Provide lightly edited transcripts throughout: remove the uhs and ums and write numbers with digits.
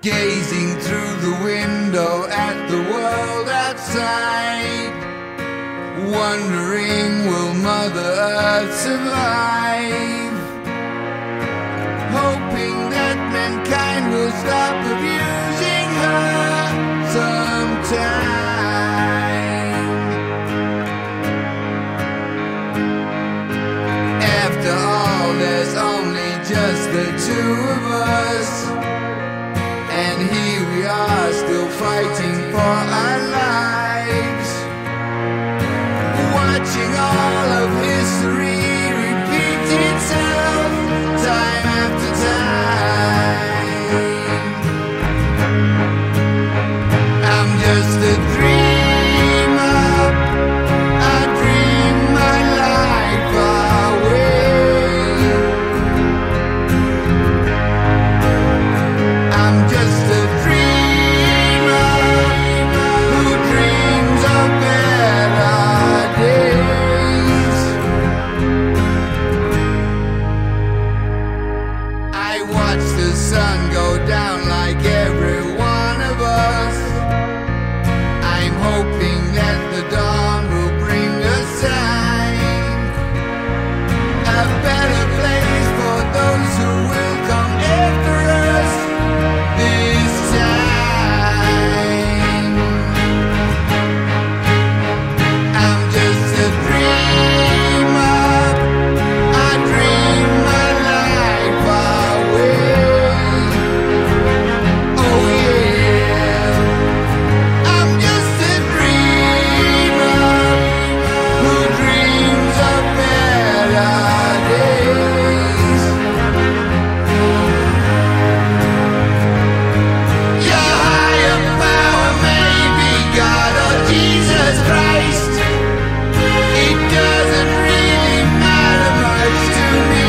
gazing through the window at the world outside, wondering will Mother Earth survive, hoping that mankind will stop abusing her sometime. After all, there's only just the two of us, and here we are still fighting for our lives, watching all of history repeat itself time after time. I'm just a dreamer, I dream my life away. I'm just a dreamer who dreams of better days. I watch the sun go down like every one of us. I'm hoping that the dawn will bring a sign, a better place for those who will come after us this time. I'm just a dreamer, I dream my life away. Oh yeah, I'm just a dreamer who dreams of better days. Your higher power may be God or Jesus Christ. It doesn't really matter much to me.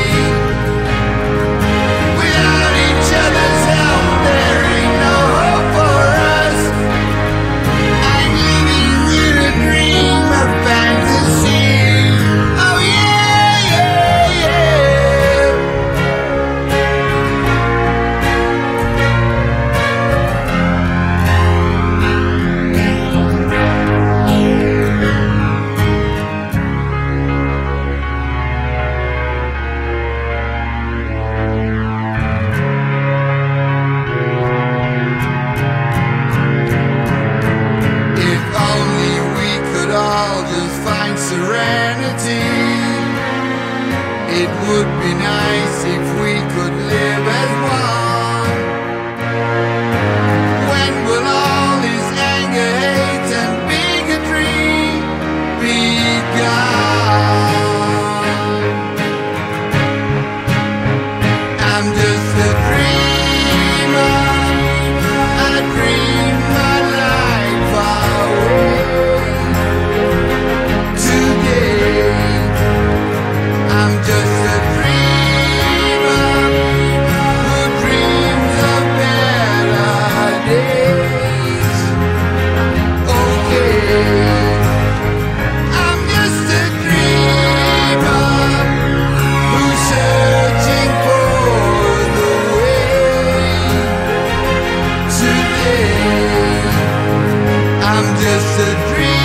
Without each other's help, there ain't no hope for us. I'm living in a dream of fantasy. Oh yeah, yeah, yeah. If only we could all just find serenity. It would be nice if we could live as one. When will all this anger, hate, and bigotry be gone? I'm just a dreamer, I dream my life away. Today, I'm just a dreamer who dreams of better days. Okay, I'm just a dreamer who's searching for the way. Today, I'm just a dreamer